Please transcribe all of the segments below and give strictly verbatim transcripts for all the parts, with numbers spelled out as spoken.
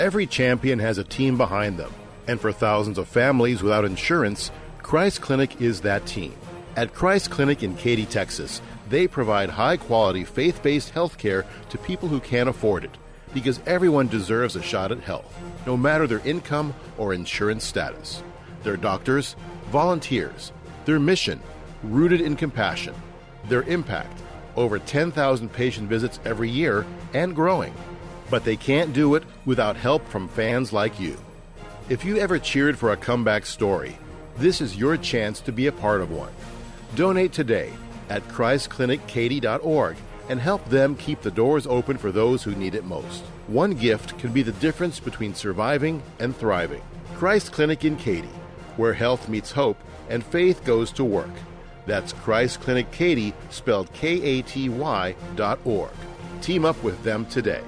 Every champion has a team behind them, and for thousands of families without insurance, Christ Clinic is that team. At Christ Clinic in Katy, Texas, they provide high-quality, faith-based health care to people who can't afford it, because everyone deserves a shot at health, no matter their income or insurance status. Their doctors, volunteers, their mission, rooted in compassion, their impact, over ten thousand patient visits every year and growing. But they can't do it without help from fans like you. If you ever cheered for a comeback story, this is your chance to be a part of one. Donate today at christ clinic katy dot org and help them keep the doors open for those who need it most. One gift can be the difference between surviving and thriving. Christ Clinic in Katy, where health meets hope and faith goes to work. That's Christ Clinic Katy, spelled K A T Y dot org. Team up with them today.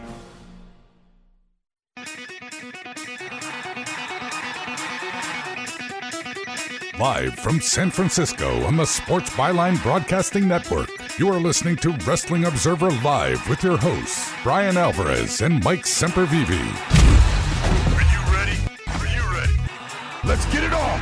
Live from San Francisco on the Sports Byline Broadcasting Network, you are listening to Wrestling Observer Live with your hosts, Brian Alvarez and Mike Sempervive. Are you ready? Are you ready? Let's get it on!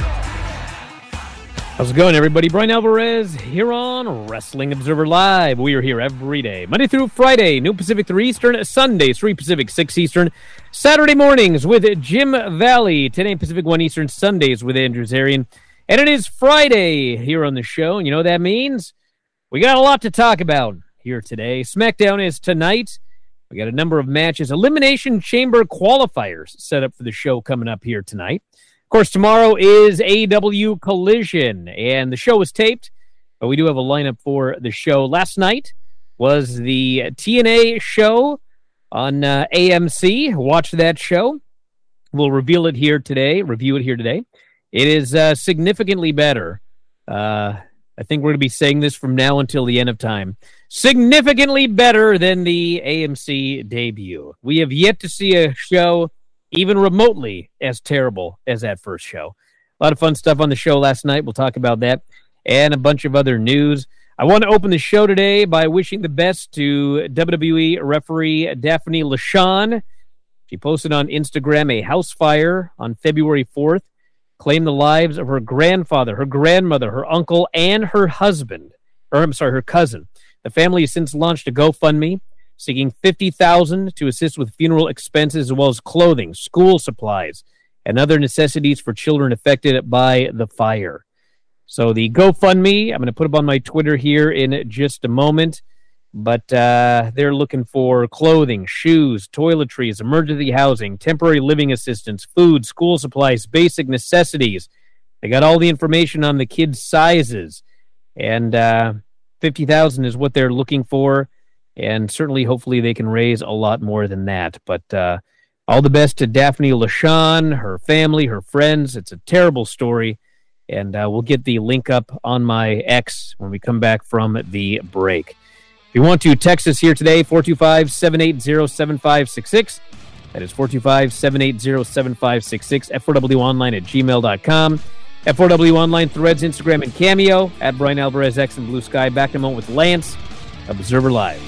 How's it going, everybody? Brian Alvarez here on Wrestling Observer Live. We are here every day, Monday through Friday, noon Pacific, three Eastern, Sundays, three Pacific, six Eastern, Saturday mornings with Jim Valley, ten a.m. Pacific, one Eastern, Sundays with Andrew Zarian. And it is Friday here on the show, and you know what that means? We got a lot to talk about here today. SmackDown is tonight. We got a number of matches, Elimination Chamber qualifiers set up for the show coming up here tonight. Of course, tomorrow is A E W Collision, and the show was taped, but we do have a lineup for the show. Last night was the T N A show on uh, A M C. Watch that show. We'll reveal it here today, review it here today. It is uh, significantly better. Uh, I think we're going to be saying this from now until the end of time. Significantly better than the A M C debut. We have yet to see a show even remotely as terrible as that first show. A lot of fun stuff on the show last night. We'll talk about that and a bunch of other news. I want to open the show today by wishing the best to W W E referee Daphne LaShawn. She posted on Instagram a house fire on February fourth. Claimed the lives of her grandfather, her grandmother, her uncle, and her husband. Or, I'm sorry, her cousin. The family has since launched a GoFundMe, seeking fifty thousand dollars to assist with funeral expenses as well as clothing, school supplies, and other necessities for children affected by the fire. So the GoFundMe, I'm going to put up on my Twitter here in just a moment, but uh, they're looking for clothing, shoes, toiletries, emergency housing, temporary living assistance, food, school supplies, basic necessities. They got all the information on the kids' sizes, and uh, fifty thousand dollars is what they're looking for, and certainly, hopefully, they can raise a lot more than that. But uh, all the best to Daphne LaShawn, her family, her friends. It's a terrible story, and uh, we'll get the link up on my X when we come back from the break. If you want to text us here today, four two five, seven eight zero, seven five six six. That is four two five, seven eight zero, seven five six six. F four W online at gmail dot com. F four W online, Threads, Instagram, and Cameo. At Brian Alvarez, X, and Blue Sky. Back in a moment with Lance, Observer Live.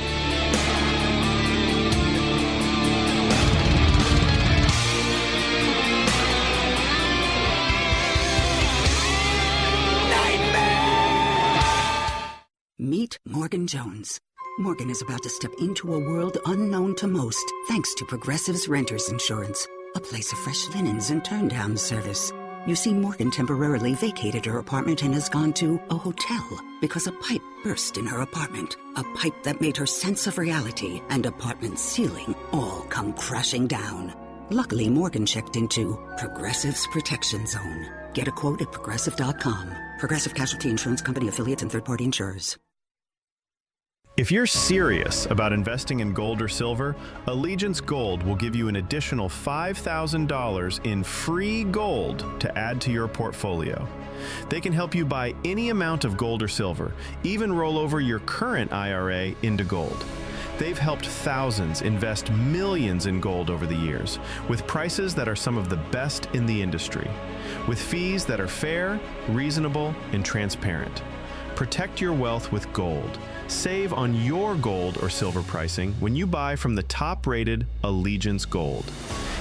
Meet Morgan Jones. Morgan is about to step into a world unknown to most, thanks to Progressive's Renters Insurance, a place of fresh linens and turn-down service. You see, Morgan temporarily vacated her apartment and has gone to a hotel because a pipe burst in her apartment. A pipe that made her sense of reality and apartment ceiling all come crashing down. Luckily, Morgan checked into Progressive's Protection Zone. Get a quote at progressive dot com. Progressive Casualty Insurance Company affiliates and third-party insurers. If you're serious about investing in gold or silver, Allegiance Gold will give you an additional five thousand dollars in free gold to add to your portfolio. They can help you buy any amount of gold or silver, even roll over your current I R A into gold. They've helped thousands invest millions in gold over the years, with prices that are some of the best in the industry, with fees that are fair, reasonable, and transparent. Protect your wealth with gold. Save on your gold or silver pricing when you buy from the top-rated Allegiance Gold.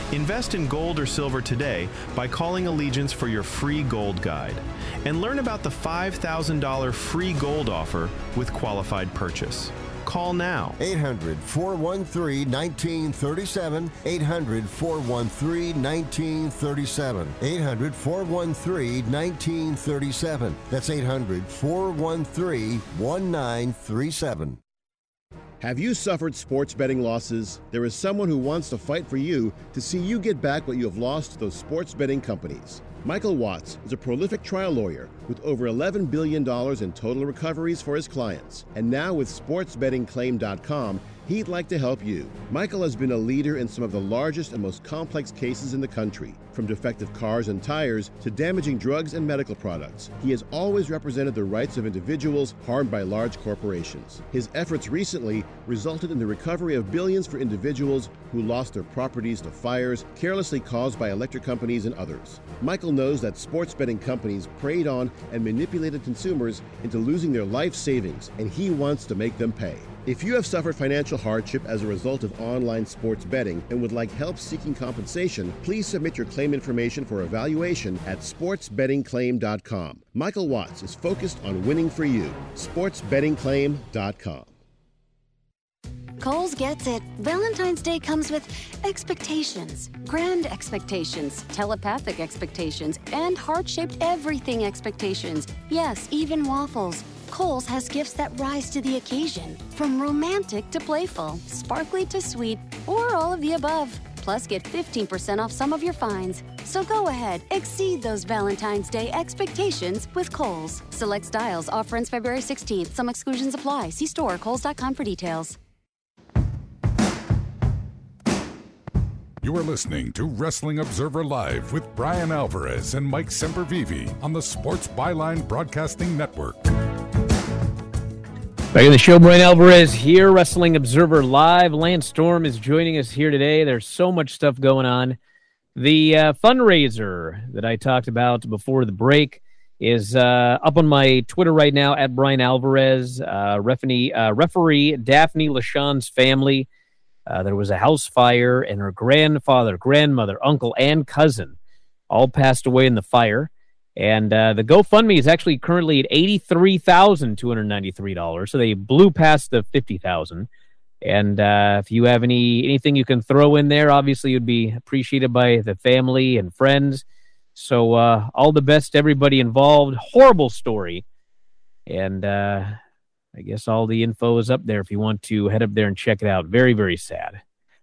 Invest in gold or silver today by calling Allegiance for your free gold guide. And learn about the five thousand dollars free gold offer with qualified purchase. Call now. eight hundred, four one three, one nine three seven. eight hundred, four one three, one nine three seven. eight hundred, four one three, one nine three seven. That's eight hundred, four one three, one nine three seven. Have you suffered sports betting losses? There is someone who wants to fight for you to see you get back what you have lost to those sports betting companies. Michael Watts is a prolific trial lawyer with over eleven billion dollars in total recoveries for his clients. And now with sports betting claim dot com, he'd like to help you. Michael has been a leader in some of the largest and most complex cases in the country, from defective cars and tires to damaging drugs and medical products. He has always represented the rights of individuals harmed by large corporations. His efforts recently resulted in the recovery of billions for individuals who lost their properties to fires carelessly caused by electric companies and others. Michael knows that sports betting companies preyed on and manipulated consumers into losing their life savings, and he wants to make them pay. If you have suffered financial hardship as a result of online sports betting and would like help seeking compensation, please submit your claim information for evaluation at sports betting claim dot com. Michael Watts is focused on winning for you. sports betting claim dot com. Kohl's gets it. Valentine's Day comes with expectations. Grand expectations, telepathic expectations, and heart-shaped everything expectations. Yes, even waffles. Kohl's has gifts that rise to the occasion, from romantic to playful, sparkly to sweet, or all of the above. Plus, get fifteen percent off some of your finds. So go ahead, exceed those Valentine's Day expectations with Kohl's. Select styles, offer ends February sixteenth. Some exclusions apply. See store, kohls dot com for details. You are listening to Wrestling Observer Live with Brian Alvarez and Mike Sempervive on the Sports Byline Broadcasting Network. Back in the show, Brian Alvarez here, Wrestling Observer Live. Lance Storm is joining us here today. There's so much stuff going on. The uh, fundraiser that I talked about before the break is uh, up on my Twitter right now, at Brian Alvarez. Uh, referee, uh, referee Daphne LaShawn's family. Uh, there was a house fire, and her grandfather, grandmother, uncle, and cousin all passed away in the fire. And uh, the GoFundMe is actually currently at eighty-three thousand two hundred ninety-three dollars, so they blew past the fifty thousand dollars. And uh, if you have any anything you can throw in there, obviously it would be appreciated by the family and friends. So uh, all the best to everybody involved. Horrible story. And uh, I guess all the info is up there if you want to head up there and check it out. Very, very sad.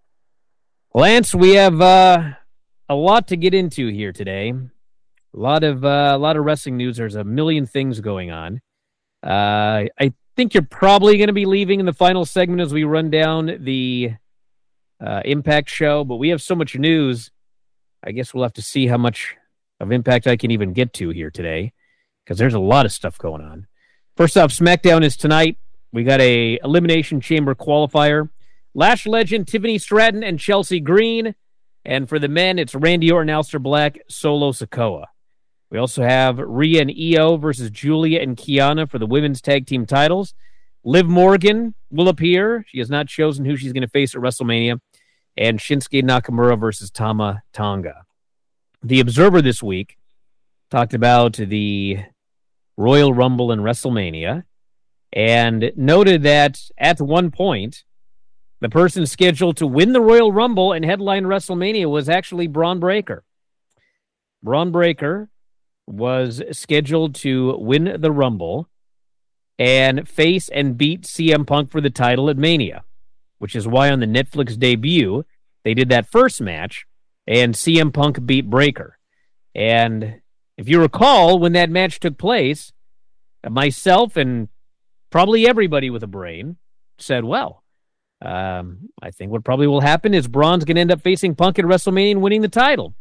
Lance, we have uh, a lot to get into here today. A lot of uh, a lot of wrestling news. There's a million things going on. Uh, I think you're probably going to be leaving in the final segment as we run down the uh, Impact show, but we have so much news. I guess we'll have to see how much of Impact I can even get to here today, because there's a lot of stuff going on. First off, SmackDown is tonight. We got a Elimination Chamber qualifier. Lash legend Tiffany Stratton and Chelsea Green. And for the men, it's Randy Orton, Aleister Black, Solo Sikoa. We also have Rhea and Io versus Julia and Kiana for the women's tag team titles. Liv Morgan will appear. She has not chosen who she's going to face at WrestleMania. And Shinsuke Nakamura versus Tama Tonga. The Observer this week talked about the Royal Rumble and WrestleMania and noted that at one point, the person scheduled to win the Royal Rumble and headline WrestleMania was actually Braun Breaker. Braun Breaker was scheduled to win the Rumble and face and beat C M Punk for the title at Mania, which is why on the Netflix debut, they did that first match, and C M Punk beat Breaker. And if you recall, when that match took place, myself and probably everybody with a brain said, well, um, I think what probably will happen is Braun's going to end up facing Punk at WrestleMania and winning the title.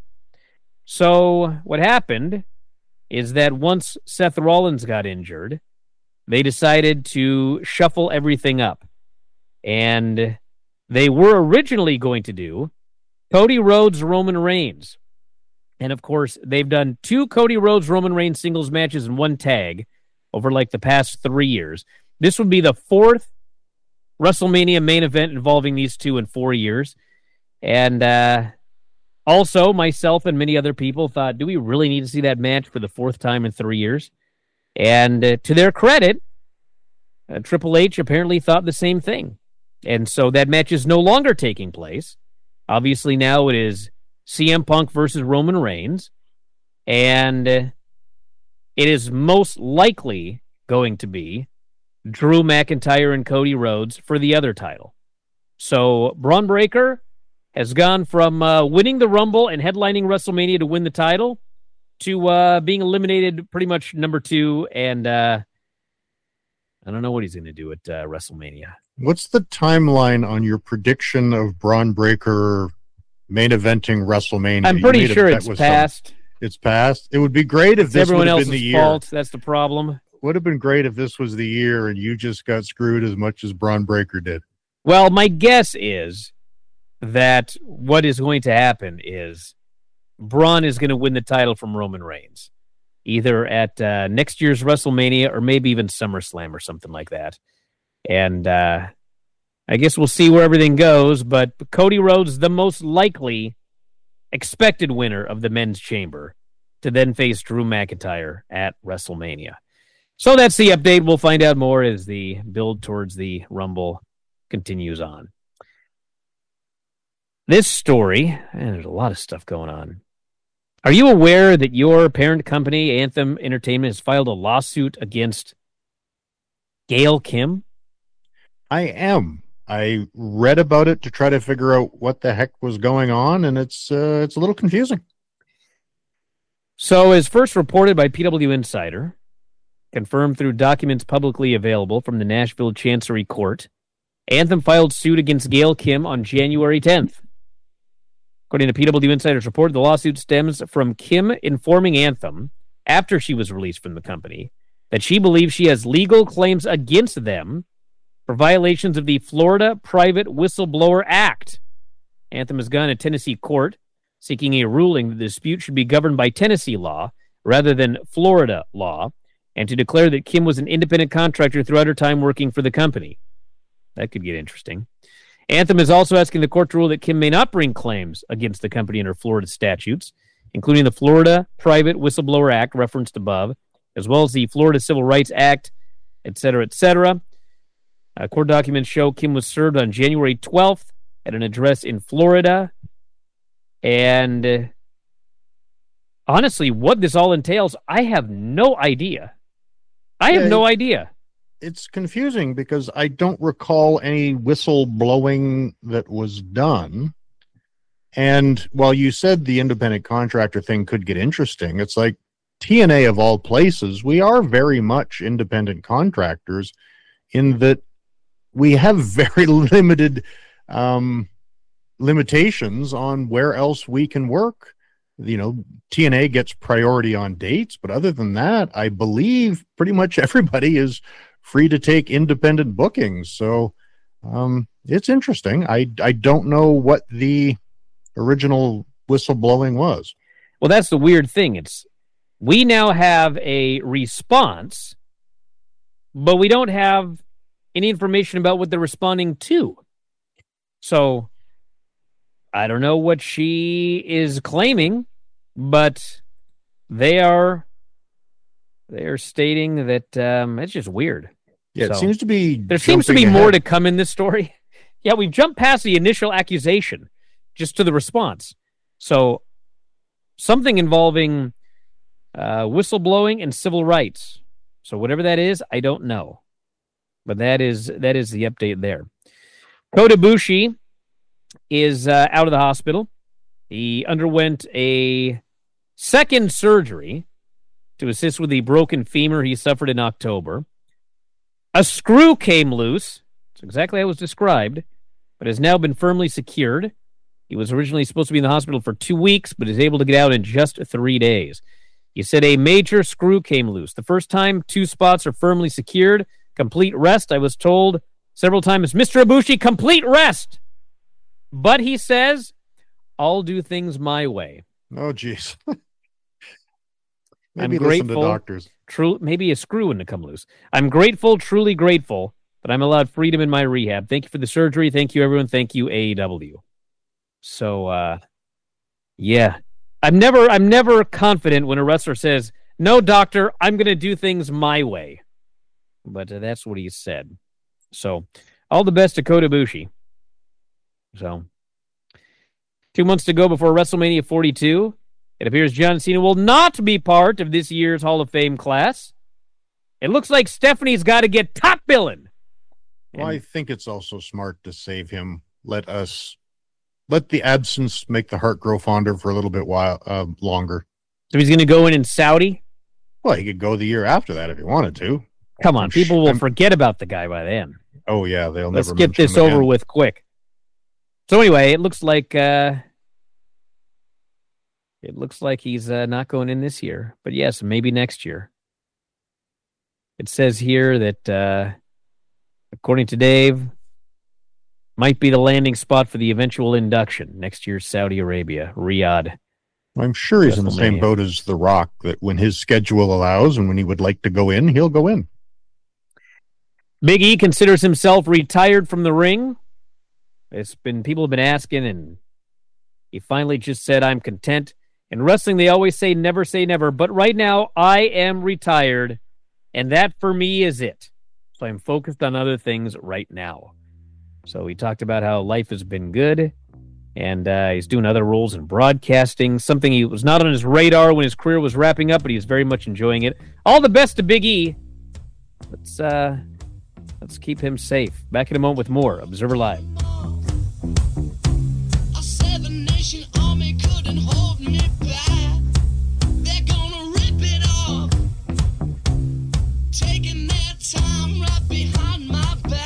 So what happened is that once Seth Rollins got injured, they decided to shuffle everything up. And they were originally going to do Cody Rhodes, Roman Reigns. And of course, they've done two Cody Rhodes, Roman Reigns singles matches and one tag over like the past three years. This would be the fourth WrestleMania main event involving these two in four years. And uh, Also, myself and many other people thought, do we really need to see that match for the fourth time in three years? And uh, to their credit, uh, Triple H apparently thought the same thing. And so that match is no longer taking place. Obviously, now it is C M Punk versus Roman Reigns. And uh, it is most likely going to be Drew McIntyre and Cody Rhodes for the other title. So Braun Breaker has gone from uh, winning the Rumble and headlining WrestleMania to win the title to uh, being eliminated pretty much number two. And uh, I don't know what he's going to do at uh, WrestleMania. What's the timeline on your prediction of Braun Breaker main eventing WrestleMania? I'm pretty sure it's past. Some, it's past. It would be great if it's this everyone would have else's been the year. fault. That's the problem. Would have been great if this was the year and you just got screwed as much as Braun Breaker did. Well, my guess is that what is going to happen is Braun is going to win the title from Roman Reigns, either at uh, next year's WrestleMania or maybe even SummerSlam or something like that. And uh, I guess we'll see where everything goes, but Cody Rhodes, the most likely expected winner of the men's chamber, to then face Drew McIntyre at WrestleMania. So that's the update. We'll find out more as the build towards the Rumble continues on. This story, and there's a lot of stuff going on. Are you aware that your parent company, Anthem Entertainment, has filed a lawsuit against Gail Kim? I am. I read about it to try to figure out what the heck was going on, and it's uh, it's a little confusing. So, as first reported by P W Insider, confirmed through documents publicly available from the Nashville Chancery Court, Anthem filed suit against Gail Kim on January tenth. According to P W Insider's report, the lawsuit stems from Kim informing Anthem, after she was released from the company, that she believes she has legal claims against them for violations of the Florida Private Whistleblower Act. Anthem has gone to Tennessee court, seeking a ruling that the dispute should be governed by Tennessee law rather than Florida law, and to declare that Kim was an independent contractor throughout her time working for the company. That could get interesting. Anthem is also asking the court to rule that Kim may not bring claims against the company under Florida statutes, including the Florida Private Whistleblower Act referenced above, as well as the Florida Civil Rights Act, et cetera, et cetera. Uh, court documents show Kim was served on January twelfth at an address in Florida. And uh, honestly, what this all entails, I have no idea. I have yeah, no idea. It's confusing because I don't recall any whistle blowing that was done. And while you said the independent contractor thing could get interesting, it's like T N A of all places, we are very much independent contractors in that we have very limited um, limitations on where else we can work. You know, T N A gets priority on dates, but other than that, I believe pretty much everybody is free to take independent bookings. So um, it's interesting. I, I don't know what the original whistleblowing was. Well, that's the weird thing. It's we now have a response, but we don't have any information about what they're responding to. So I don't know what she is claiming, but they are they are stating that um, it's just weird. Yeah, so, it seems to be. There seems to be ahead. more to come in this story. Yeah, we've jumped past the initial accusation just to the response. So something involving uh, whistleblowing and civil rights. So whatever that is, I don't know. But that is that is the update there. Kota Ibushi is uh, out of the hospital. He underwent a second surgery to assist with the broken femur he suffered in October. A screw came loose. That's exactly how it was described, but has now been firmly secured. He was originally supposed to be in the hospital for two weeks, but is able to get out in just three days. He said a major screw came loose. The first time two spots are firmly secured, complete rest. I was told several times, Mister Ibushi, complete rest. But he says, I'll do things my way. Oh, geez. I'm Maybe grateful. Listen to doctors. True, maybe a screw wouldn't have come loose. I'm grateful, truly grateful, that I'm allowed freedom in my rehab. Thank you for the surgery. Thank you, everyone. Thank you, A E W. So, uh, Yeah. I'm never I'm never confident when a wrestler says, "No, doctor, I'm going to do things my way." But uh, that's what he said. So, all the best to Kota Ibushi. So, two months to go before WrestleMania forty-two. It appears John Cena will not be part of this year's Hall of Fame class. It looks like Stephanie's got to get top billing. Well, I think it's also smart to save him. Let us, let the absence make the heart grow fonder for a little bit while uh, longer. So he's going to go in in Saudi? Well, he could go the year after that if he wanted to. Come on, I'm people sh- will I'm- forget about the guy by then. Oh, yeah, they'll Let's never get mention this him over again. with quick. So anyway, it looks like uh, it looks like he's uh, not going in this year, but yes, maybe next year. It says here that, uh, according to Dave, might be the landing spot for the eventual induction next year's Saudi Arabia, Riyadh. I'm sure he's in the same WrestleMania. boat as The Rock, that when his schedule allows and when he would like to go in, he'll go in. Big E considers himself retired from the ring. It's been people have been asking, and he finally just said, "I'm content." In wrestling, they always say never say never, but right now I am retired, and that for me is it. So I'm focused on other things right now. So he talked about how life has been good, and uh, he's doing other roles in broadcasting, something he was not on his radar when his career was wrapping up, but he's very much enjoying it. All the best to Big E. Let's uh, let's keep him safe. Back in a moment with more Observer Live. I said the nation army couldn't hold me back. They're gonna rip it off, taking their time right behind my back.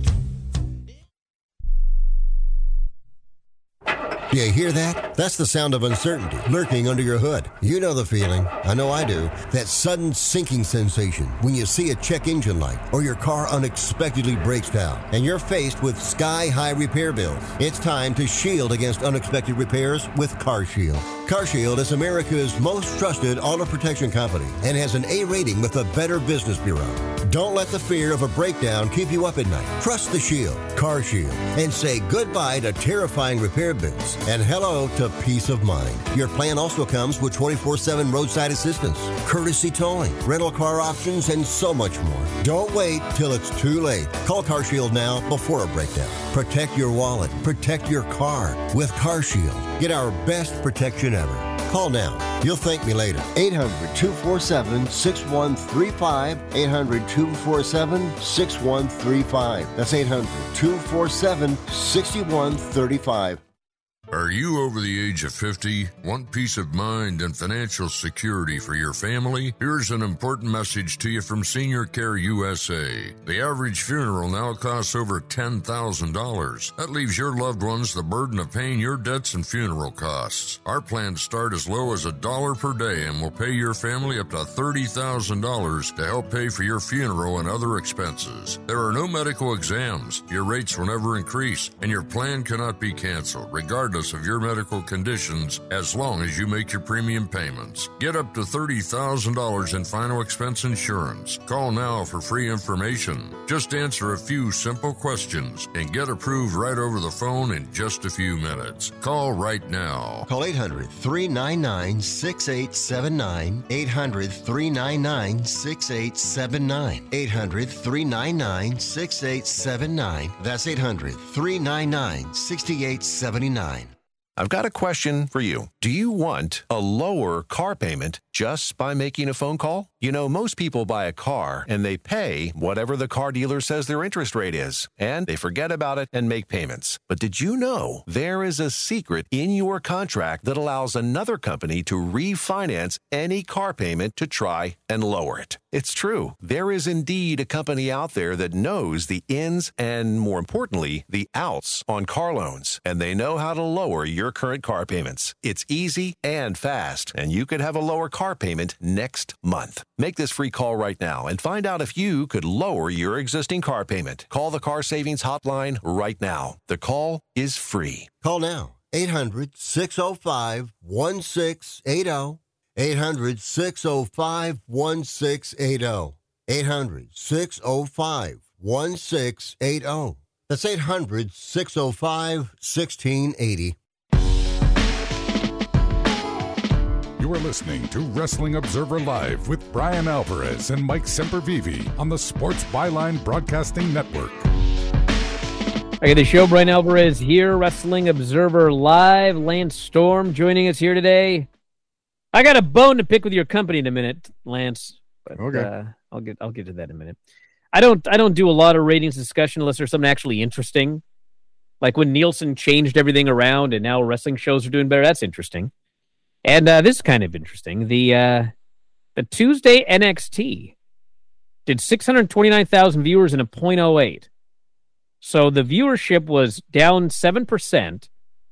You hear that? That's the sound of uncertainty lurking under your hood. You know the feeling. I know I do. That sudden sinking sensation when you see a check engine light or your car unexpectedly breaks down and you're faced with sky-high repair bills. It's time to shield against unexpected repairs with CarShield. CarShield is America's most trusted auto protection company and has an A rating with the Better Business Bureau. Don't let the fear of a breakdown keep you up at night. Trust the Shield, CarShield, and say goodbye to terrifying repair bills and hello to peace of mind. Your plan also comes with twenty-four seven roadside assistance, courtesy towing, rental car options, and so much more. Don't wait till it's too late. Call CarShield now before a breakdown. Protect your wallet. Protect your car with CarShield. Get our best protection ever. Call now. You'll thank me later. eight hundred, two four seven, six one three five. eight hundred, two four seven, six one three five. That's eight hundred, two four seven, six one three five. Are you over the age of fifty? Want peace of mind and financial security for your family? Here's an important message to you from Senior Care U S A. The average funeral now costs over ten thousand dollars. That leaves your loved ones the burden of paying your debts and funeral costs. Our plans start as low as a dollar per day and will pay your family up to thirty thousand dollars to help pay for your funeral and other expenses. There are no medical exams. Your rates will never increase, and your plan cannot be canceled, regardless of your medical conditions, as long as you make your premium payments. Get up to thirty thousand dollars in final expense insurance. Call now for free information. Just answer a few simple questions and get approved right over the phone in just a few minutes. Call right now. Call eight hundred, three nine nine, six eight seven nine. eight hundred, three nine nine, six eight seven nine. eight hundred, three nine nine, six eight seven nine. That's eight hundred, three nine nine, six eight seven nine. I've got a question for you. Do you want a lower car payment just by making a phone call? You know, most people buy a car and they pay whatever the car dealer says their interest rate is, and they forget about it and make payments. But did you know there is a secret in your contract that allows another company to refinance any car payment to try and lower it? It's true. There is indeed a company out there that knows the ins and, more importantly, the outs on car loans, and they know how to lower your current car payments. It's easy and fast, and you could have a lower car payment next month. Make this free call right now and find out if you could lower your existing car payment. Call the Car Savings Hotline right now. The call is free. Call now. eight hundred, six oh five, one six eight oh. eight hundred, six oh five, one six eight oh. eight hundred, six oh five, one six eight oh. That's eight hundred, six oh five, one six eight oh. You are listening to Wrestling Observer Live with Brian Alvarez and Mike Sempervive on the Sports Byline Broadcasting Network. I got the show, Brian Alvarez here, Wrestling Observer Live. Lance Storm joining us here today. I got a bone to pick with your company in a minute, Lance. But, okay, uh, I'll get I'll get to that in a minute. I don't I don't do a lot of ratings discussion unless there's something actually interesting, like when Nielsen changed everything around and now wrestling shows are doing better. That's interesting, and uh, this is kind of interesting. The uh, the Tuesday N X T did six hundred twenty-nine thousand viewers in a point oh eight. So the viewership was down seven percent,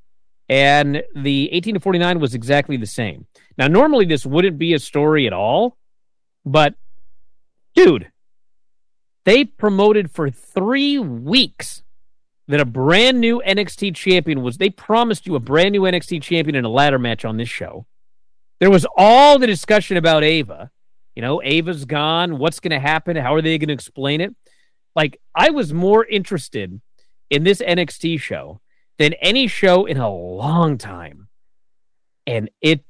and the eighteen to forty-nine was exactly the same. Now, normally this wouldn't be a story at all, but, dude, they promoted for three weeks that a brand new N X T champion was, they promised you a brand new N X T champion in a ladder match on this show. There was all the discussion about Ava. You know, Ava's gone. What's going to happen? How are they going to explain it? Like, I was more interested in this N X T show than any show in a long time. And it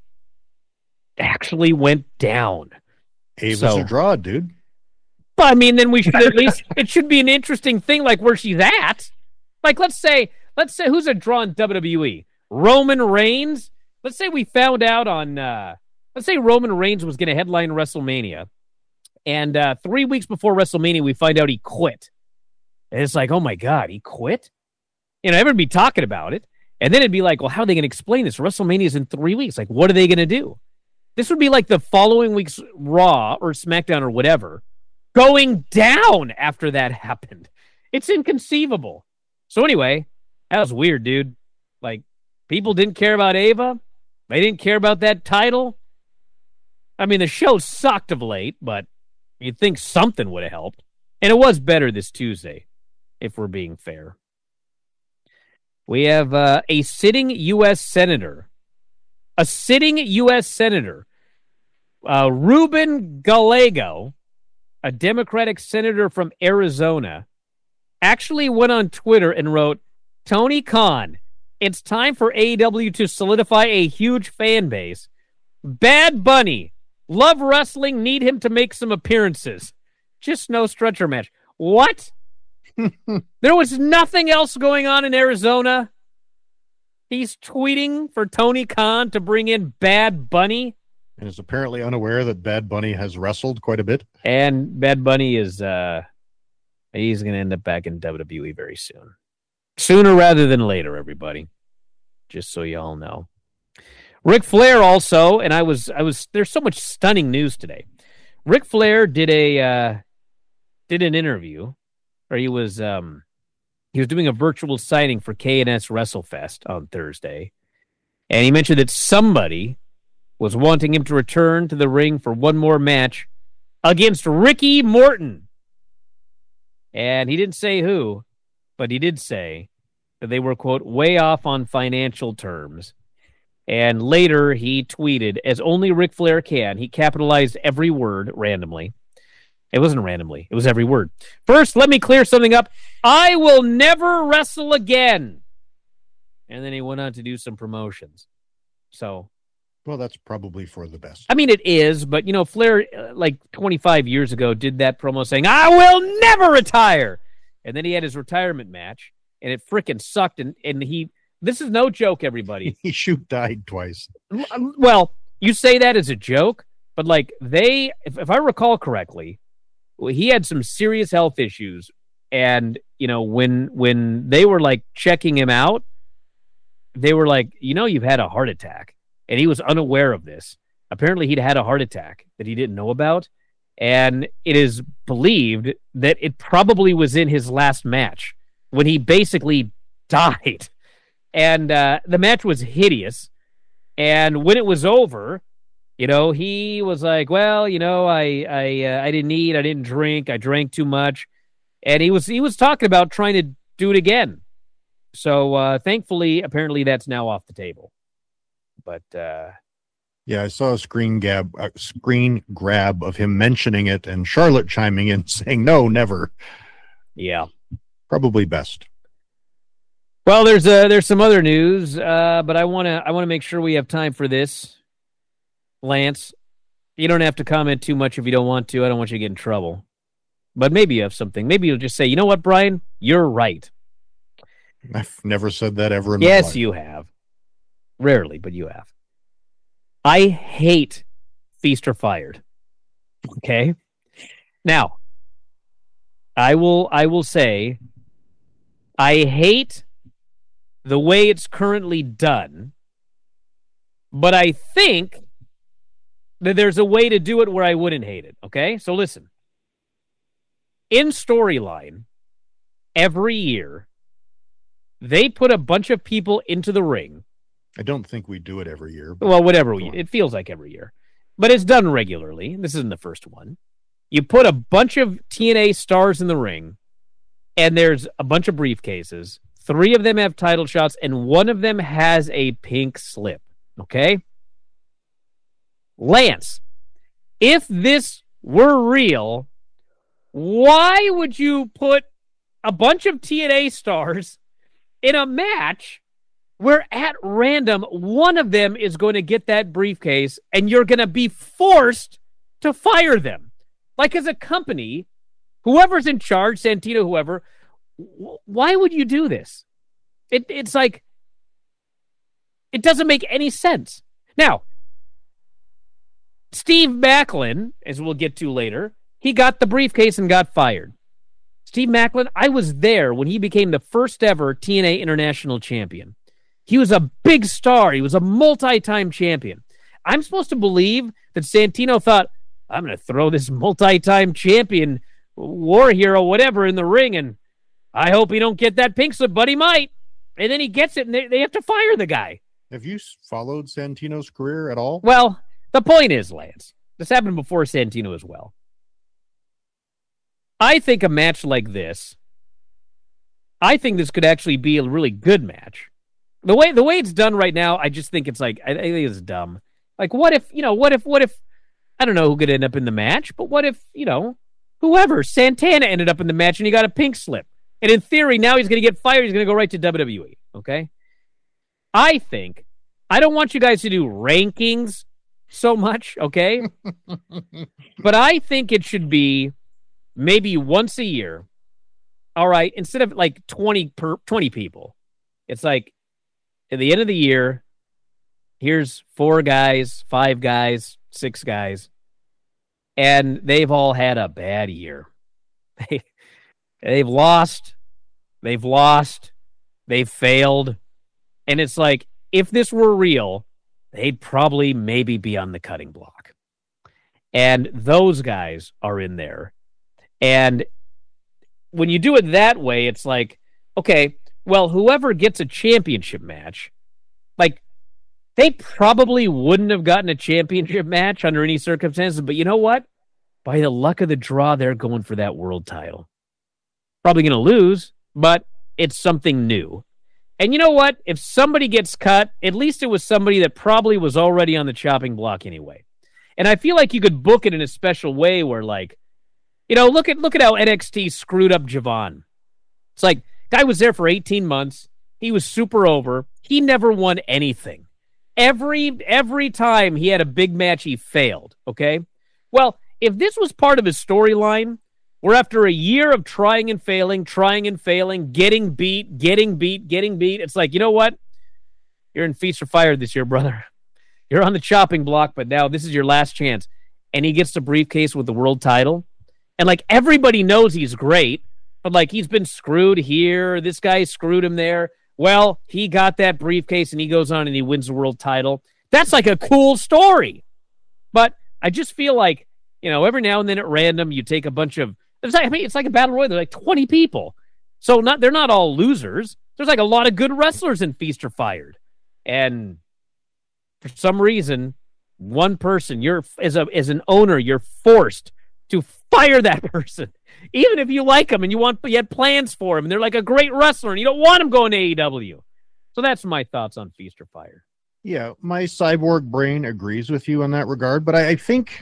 actually went down. Ava's so, a draw, dude. But, I mean, then we should at least, it should be an interesting thing, like where she's at. Like, let's say, let's say who's a draw in W W E? Roman Reigns? Let's say we found out on, uh, let's say Roman Reigns was going to headline WrestleMania. And uh, three weeks before WrestleMania, we find out he quit. And it's like, oh my God, he quit? You know, everyone would be talking about it. And then it'd be like, well, how are they going to explain this? WrestleMania is in three weeks. Like, what are they going to do? This would be like the following week's Raw or SmackDown or whatever going down after that happened. It's inconceivable. So anyway, that was weird, dude. Like, people didn't care about Ava. They didn't care about that title. I mean, the show sucked of late, but you'd think something would have helped. And it was better this Tuesday, if we're being fair. We have uh, a sitting U S senator. A sitting U S senator. Uh, Ruben Gallego, a Democratic senator from Arizona, actually went on Twitter and wrote, Tony Khan, it's time for A E W to solidify a huge fan base. Bad Bunny. Love wrestling, need him to make some appearances. Just no stretcher match. What? There was nothing else going on in Arizona. He's tweeting for Tony Khan to bring in Bad Bunny. And is apparently unaware that Bad Bunny has wrestled quite a bit. And Bad Bunny is, uh, he's going to end up back in W W E very soon. Sooner rather than later, everybody. Just so you all know. Ric Flair also, and I was, I was. There's so much stunning news today. Ric Flair did a, uh, did an interview, or he was, um, he was doing a virtual signing for K and S WrestleFest on Thursday, and he mentioned that somebody was wanting him to return to the ring for one more match against Ricky Morton, and he didn't say who, but he did say that they were, quote, way off on financial terms. And later he tweeted, as only Ric Flair can, he capitalized every word randomly. It wasn't randomly. It was every word. First, let me clear something up. I will never wrestle again. And then he went on to do some promotions. So, well, that's probably for the best. I mean, it is, but, you know, Flair, uh, like twenty-five years ago, did that promo saying, I will never retire. And then he had his retirement match, and it freaking sucked, and, and he... This is no joke, everybody. He shoot died twice. Well, you say that as a joke, but like they, if, if I recall correctly, he had some serious health issues. And, you know, when when they were like checking him out, they were like, you know, you've had a heart attack. And he was unaware of this. Apparently he'd had a heart attack that he didn't know about. And it is believed that it probably was in his last match when he basically died. And uh, the match was hideous. And when it was over, you know, he was like, well, you know, I I uh, I didn't eat, I didn't drink, I drank too much. And he was he was talking about trying to do it again. So uh, thankfully, apparently that's now off the table. But uh, yeah, I saw a screen grab, a screen grab of him mentioning it and Charlotte chiming in saying, no, never. Yeah. Probably best. Well, there's uh, there's some other news, uh, but I want to I want to make sure we have time for this. Lance, you don't have to comment too much if you don't want to. I don't want you to get in trouble. But maybe you have something. Maybe you'll just say, you know what, Brian? You're right. I've never said that ever in my Yes, life. you have. Rarely, but you have. I hate Feast or Fired. Okay? Now, I will I will say I hate the way it's currently done, but I think that there's a way to do it where I wouldn't hate it. Okay? So listen. In Storyline, every year, they put a bunch of people into the ring. I don't think we do it every year. But Well, whatever. We, it feels like every year. But it's done regularly. This isn't the first one. You put a bunch of T N A stars in the ring, and there's a bunch of briefcases. Three of them have title shots, and one of them has a pink slip. Okay? Lance, if this were real, why would you put a bunch of T N A stars in a match where at random one of them is going to get that briefcase and you're going to be forced to fire them? Like, as a company, whoever's in charge, Santino, whoever, w- why would you do this? It, it's like, it doesn't make any sense. Now, Steve Macklin, as we'll get to later, he got the briefcase and got fired. Steve Macklin, I was there when he became the first ever T N A International Champion. He was a big star. He was a multi-time champion. I'm supposed to believe that Santino thought, I'm going to throw this multi-time champion, war hero, whatever, in the ring, and I hope he don't get that pink slip, but he might. And then he gets it, and they, they have to fire the guy. Have you s- followed Santino's career at all? Well, the point is, Lance, this happened before Santino as well. I think a match like this, I think this could actually be a really good match. The way the way it's done right now, I just think it's like, I, I think it's dumb. Like, what if, you know, what if, what if, I don't know who could end up in the match, but what if, you know, whoever, Santana ended up in the match and he got a pink slip. And in theory, now he's going to get fired. He's going to go right to W W E. Okay? I think, I don't want you guys to do rankings so much, okay? But I think it should be maybe once a year. All right, instead of like twenty per twenty people, it's like at the end of the year, here's four guys, five guys, six guys, and they've all had a bad year. They, they've lost, they've lost, they've failed, and it's like, if this were real, they'd probably maybe be on the cutting block. And those guys are in there. And when you do it that way, it's like, okay, well, whoever gets a championship match, like, they probably wouldn't have gotten a championship match under any circumstances, but you know what? By the luck of the draw, they're going for that world title. Probably going to lose, but it's something new. And you know what? If somebody gets cut, at least it was somebody that probably was already on the chopping block anyway. And I feel like you could book it in a special way where, like, you know, look at look at how N X T screwed up Javon. It's like, guy was there for eighteen months. He was super over. He never won anything. Every every time he had a big match, he failed, okay? Well, if this was part of his storyline, where after a year of trying and failing, trying and failing, getting beat, getting beat, getting beat, it's like, you know what? You're in Feast or Fired this year, brother. You're on the chopping block, but now this is your last chance. And he gets the briefcase with the world title. And, like, everybody knows he's great, but, like, he's been screwed here. This guy screwed him there. Well, he got that briefcase, and he goes on and he wins the world title. That's, like, a cool story. But I just feel like, you know, every now and then at random, you take a bunch of, it's like, I mean, it's like a battle royal. There's like twenty people. So not they're not all losers. There's like a lot of good wrestlers in Feast or Fired. And for some reason, one person, you're as a as an owner, you're forced to fire that person. Even if you like them and you want you had plans for them and they're like a great wrestler and you don't want them going to A E W. So that's my thoughts on Feast or Fired. Yeah, my cyborg brain agrees with you in that regard, but I, I think,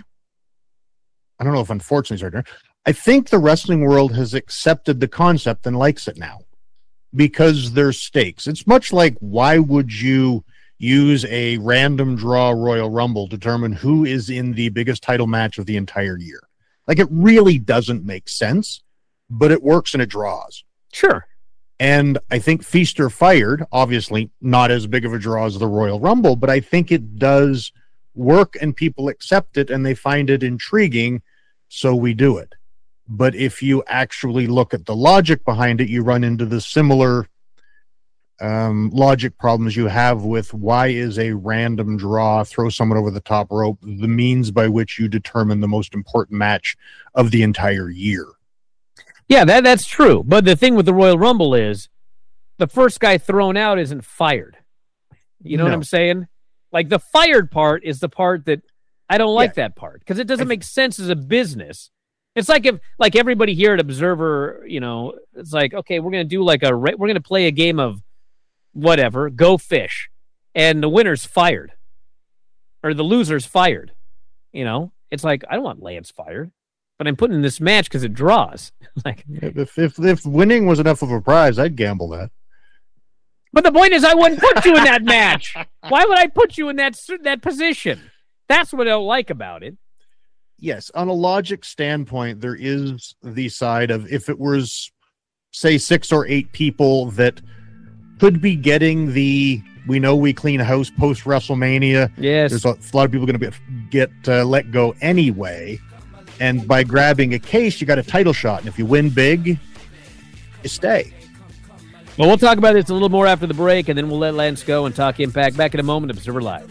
I don't know if unfortunately, Sergeant, I think the wrestling world has accepted the concept and likes it now because there's stakes. It's much like, why would you use a random draw Royal Rumble to determine who is in the biggest title match of the entire year. Like, it really doesn't make sense, but it works and it draws. Sure. And I think Feast or Fired, obviously not as big of a draw as the Royal Rumble, but I think it does work and people accept it and they find it intriguing, so we do it. But if you actually look at the logic behind it, you run into the similar um, logic problems you have with why is a random draw, throw someone over the top rope, the means by which you determine the most important match of the entire year. Yeah, that that's true. But the thing with the Royal Rumble is the first guy thrown out isn't fired. You know No. what I'm saying? Like, the fired part is the part that I don't like Yeah. that part because it doesn't make sense as a business. It's like if, like everybody here at Observer, you know, it's like, okay, we're going to do like a, we're going to play a game of whatever, Go Fish, and the winner's fired or the loser's fired. You know, it's like, I don't want Lance fired, but I'm putting in this match because it draws. Like, If, if if winning was enough of a prize, I'd gamble that. but the point is, I wouldn't put you in that match. Why would I put you in that that position? That's what I don't like about it. Yes, on a logic standpoint, there is the side of if it was, say, six or eight people that could be getting the we know we clean house post WrestleMania. Yes, there's a, a lot of people going to be get uh, let go anyway, and by grabbing a case, you got a title shot, and if you win big, you stay. Well, we'll talk about this a little more after the break, and then we'll let Lance go and talk Impact. Back in a moment, Observer Live.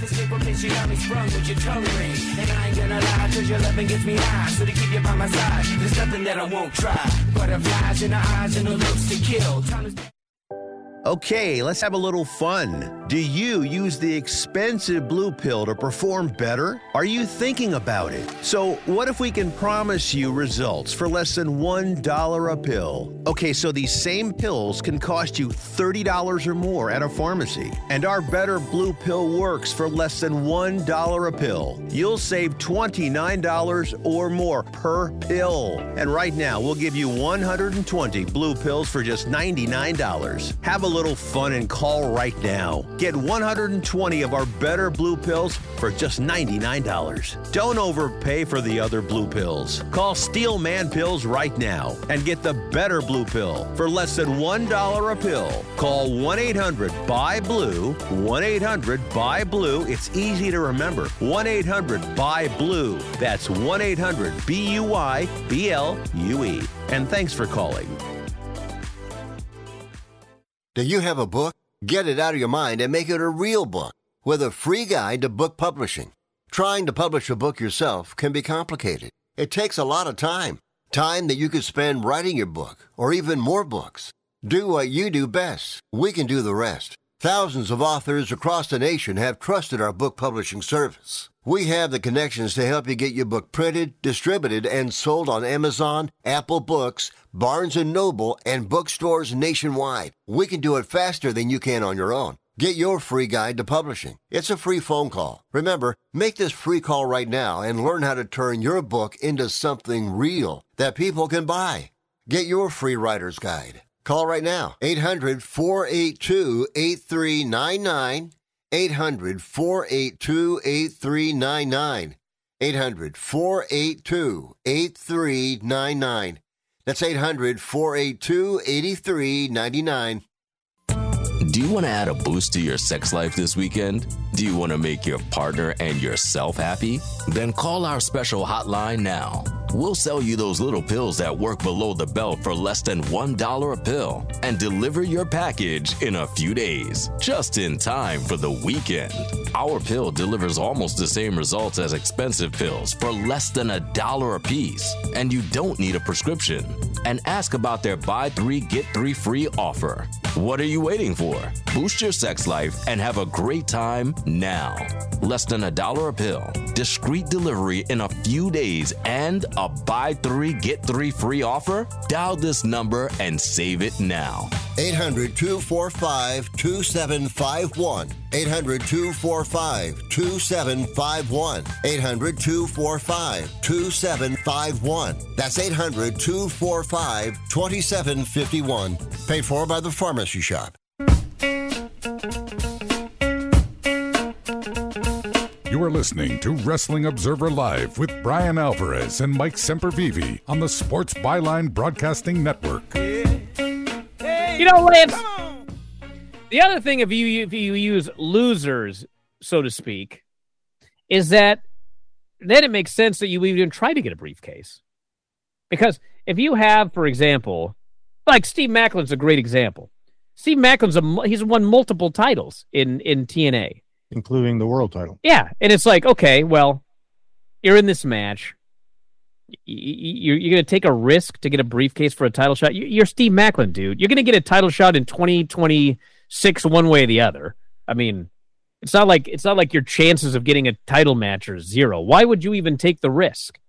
Okay, let's have a little fun. Do you use the expensive blue pill to perform better? Are you thinking about it? So what if we can promise you results for less than one dollar a pill? Okay, so these same pills can cost you thirty dollars or more at a pharmacy. And our Better Blue Pill works for less than one dollar a pill. You'll save twenty-nine dollars or more per pill. And right now, we'll give you one hundred twenty blue pills for just ninety-nine dollars. Have a little fun and call right now. Get one hundred twenty of our Better Blue Pills for just ninety-nine dollars. Don't overpay for the other blue pills. Call Steel Man Pills right now and get the Better Blue Pill for less than one dollar a pill. Call one eight hundred B U Y blue, one eight hundred B U Y blue. It's easy to remember. one eight hundred B U Y blue. That's one eight hundred B U Y B L U E. And thanks for calling. Do you have a book? Get it out of your mind and make it a real book with a free guide to book publishing. Trying to publish a book yourself can be complicated. It takes a lot of time. Time that you could spend writing your book or even more books. Do what you do best. We can do the rest. Thousands of authors across the nation have trusted our book publishing service. We have the connections to help you get your book printed, distributed, and sold on Amazon, Apple Books, Barnes and Noble, and bookstores nationwide. We can do it faster than you can on your own. Get your free guide to publishing. It's a free phone call. Remember, make this free call right now and learn how to turn your book into something real that people can buy. Get your free writer's guide. Call right now, eight hundred, four eight two, eight three nine nine, eight hundred, four eight two, eight three nine nine, eight hundred, four eight two, eight three nine nine. That's eight hundred, four eight two, eight three nine nine. Do you want to add a boost to your sex life this weekend? Do you want to make your partner and yourself happy? Then call our special hotline now. We'll sell you those little pills that work below the belt for less than one dollar a pill and deliver your package in a few days, just in time for the weekend. Our pill delivers almost the same results as expensive pills for less than a dollar a piece, and you don't need a prescription. And ask about their buy three, get three free offer. What are you waiting for? Boost your sex life and have a great time now. Less than a dollar a pill, discreet delivery in a few days, and a buy three, get three free offer? Dial this number and save it now. eight hundred, two four five, two seven five one. eight hundred, two four five, two seven five one. eight hundred, two four five, two seven five one. That's eight hundred, two four five, two seven five one. Paid for by the Pharmacy Shop. You are listening to Wrestling Observer Live with Brian Alvarez and Mike Sempervive on the Sports Byline Broadcasting Network. You know, Lance, the other thing if you if you use losers, so to speak, is that then it makes sense that you even try to get a briefcase. Because if you have, for example, like Steve Macklin's a great example. Steve Macklin's a, he's won multiple titles in, in T N A. Including the world title. Yeah, and it's like, okay, well, you're in this match. You're, you're going to take a risk to get a briefcase for a title shot. You're Steve Macklin, dude. You're going to get a title shot in twenty twenty-six one way or the other. I mean, it's not like it's not like your chances of getting a title match are zero. Why would you even take the risk?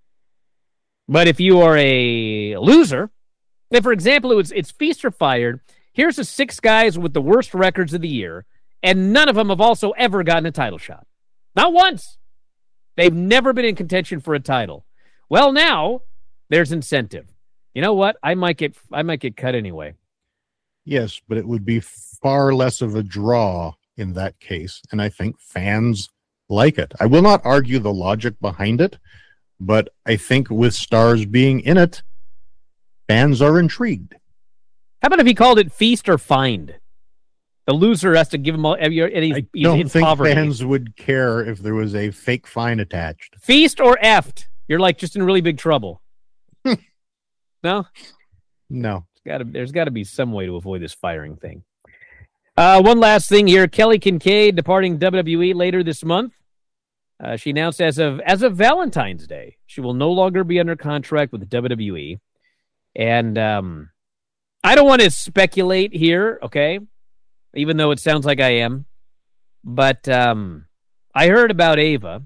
But if you are a loser, if, for example, it was, it's feast or fired, here's the six guys with the worst records of the year, and none of them have also ever gotten a title shot. Not once. They've never been in contention for a title. Well, now there's incentive. You know what? I might get I might get cut anyway. Yes, but it would be far less of a draw in that case, and I think fans like it. I will not argue the logic behind it, but I think with stars being in it, fans are intrigued. How about if he called it feast or find? The loser has to give him all. And he's, I he's don't in think poverty. fans would care if there was a fake fine attached. Feast or effed. You're like just in really big trouble. No? No. It's gotta, there's got to be some way to avoid this firing thing. Uh, one last thing here. Kelly Kincaid departing W W E later this month. Uh, she announced as of as of Valentine's Day, she will no longer be under contract with the W W E. And um, I don't want to speculate here, okay? Even though it sounds like I am. But um, I heard about Ava,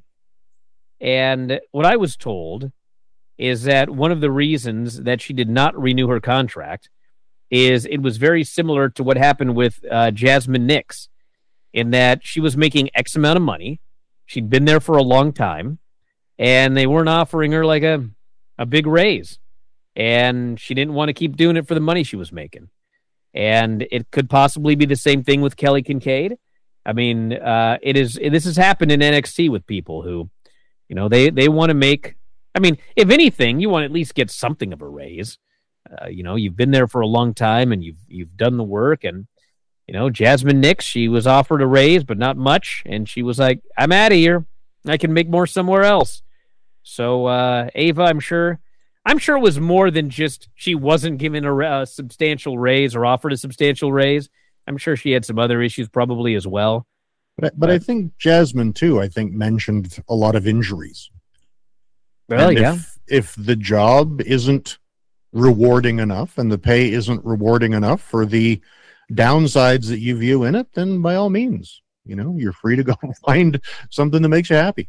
and what I was told is that one of the reasons that she did not renew her contract is it was very similar to what happened with uh, Jasmine Nix, in that she was making X amount of money. She'd been there for a long time, and they weren't offering her like a, a big raise. And she didn't want to keep doing it for the money she was making. And it could possibly be the same thing with Kelly Kincaid. I mean, uh, it is. This has happened in N X T with people who, you know, they, they want to make. I mean, if anything, you want to at least get something of a raise. Uh, you know, you've been there for a long time and you've you've done the work. And you know, Jasmine Nix, she was offered a raise, but not much, and she was like, "I'm out of here. I can make more somewhere else." So uh, Ava, I'm sure. I'm sure it was more than just she wasn't given a, a substantial raise or offered a substantial raise. I'm sure she had some other issues probably as well. But, but I think Jasmine, too, I think mentioned a lot of injuries. Well, and yeah. If, if the job isn't rewarding enough and the pay isn't rewarding enough for the downsides that you view in it, then by all means, you know, you're free to go find something that makes you happy.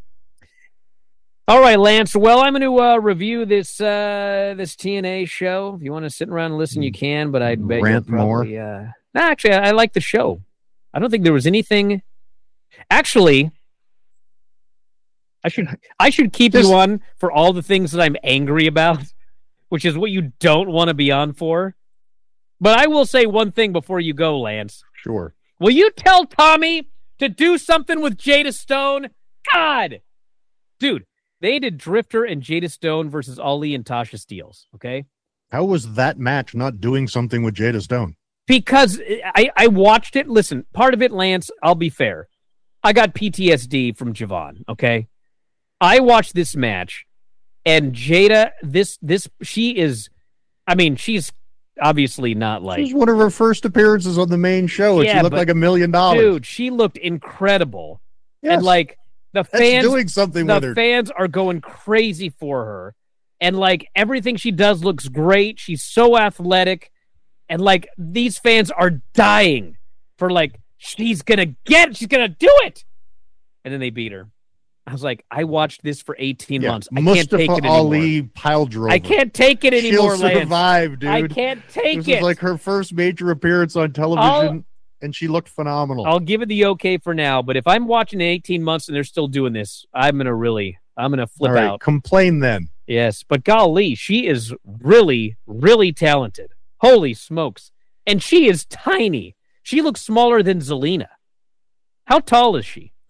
All right, Lance. Well, I'm going to uh, review this uh, this T N A show. If you want to sit around and listen, you can. But I'd bet Rant you'll probably. more. Uh... No, actually, I, I like the show. I don't think there was anything. Actually, I should I should keep Just... you on for all the things that I'm angry about, which is what you don't want to be on for. But I will say one thing before you go, Lance. Sure. Will you tell Tommy to do something with Jada Stone? God, dude. They did Drifter and Jada Stone versus Ali and Tasha Steelz, okay? How was that match not doing something with Jada Stone? Because I, I watched it. Listen, part of it, Lance, I'll be fair. I got P T S D from Javon, okay? I watched this match, and Jada, this, this, she is, I mean, she's obviously not like... She's one of her first appearances on the main show, and yeah, she looked but, like a million dollars. Dude, she looked incredible. Yes. And like... The That's fans doing something the with her. fans are going crazy for her. And like everything she does looks great. She's so athletic. And like these fans are dying for like, she's gonna get it, she's gonna do it. And then they beat her. I was like, I watched this for eighteen yeah. months. I Mustafa can't take it anymore. Ali pile driver. I can't take it anymore, She'll Lance. survive, dude. I can't take this it. This is like her first major appearance on television. I'll, and she looked phenomenal. I'll give it the okay for now, but if I'm watching in eighteen months and they're still doing this, I'm going to really, I'm going to flip All right, out. Complain then. Yes, but golly, she is really, really talented. Holy smokes. And she is tiny. She looks smaller than Zelina. How tall is she?